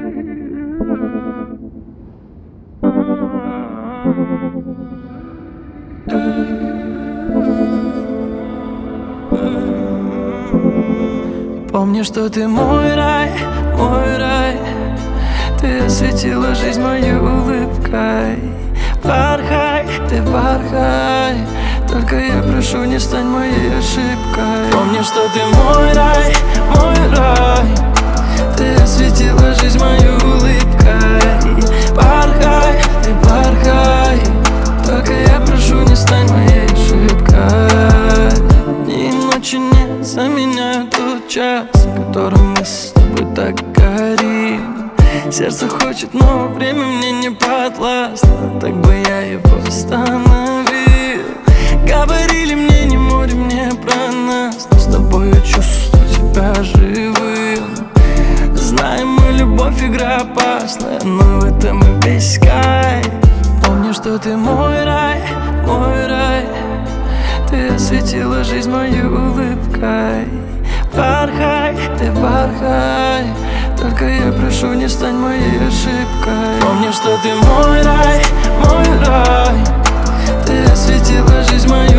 Помни, что ты мой рай, мой рай. Ты осветила жизнь моей улыбкой. Порхай, ты порхай, только я прошу, не стань моей ошибкой. Помни, что ты мой рай, мой рай. Ты осветила жизнь моей улыбкой. Порхай, ты порхай, только я прошу, не стань моей ошибкой. Дни и ночи не заменяют тот час, в котором мы с тобой так горим. Сердце хочет, но время мне не подвластно, так бы я его остановил. Говорили мне, не море мне про нас, но с тобой я чувствую себя живым. Знаем мы, любовь игра опасная, но в этом и весь кайф. Помни, что ты мой рай, мой рай. Ты осветила жизнь моей улыбкой. Порхай, ты порхай, только я прошу, не стань моей ошибкой. Помни, что ты мой рай, мой рай. Ты осветила жизнь моей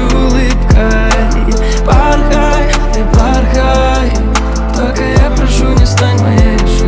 улыбкой. Порхай, ты порхай, только я прошу, не стань моей ошибкой.